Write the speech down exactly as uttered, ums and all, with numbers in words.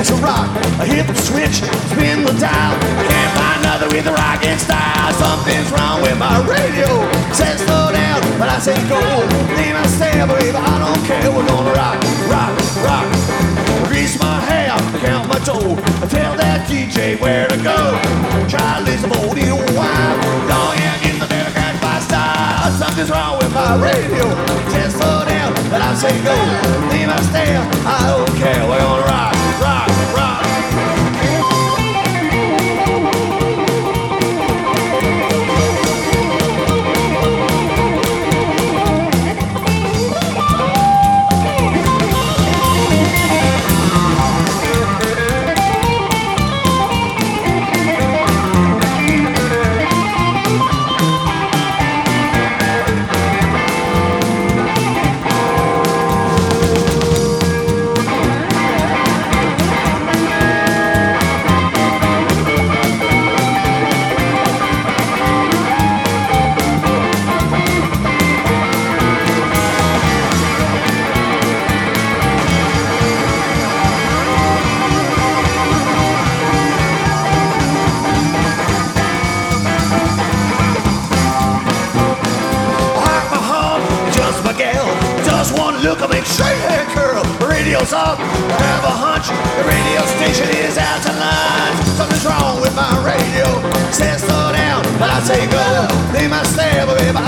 mix of rock, a hip switch, spin the dial. I can't find nothing with the rockin' style. Something's wrong with my radio. Says slow down, but I say go. Then I say, baby, I don't care. We're gonna rock, rock, rock. Grease my hair, count my dough. Tell that D J where to go. Charlie's a moldy old wine. Don't you get the better catch my style. Something's wrong with my radio. Says slow down, but I say go. Then I stare, I don't care. We're gonna rock, rock, rock. Look, I make straight hair curl. The radio's up. I have a hunch. The radio station is out to lunch. Something's wrong with my radio. Says slow down, but I say go. They must stay, but baby,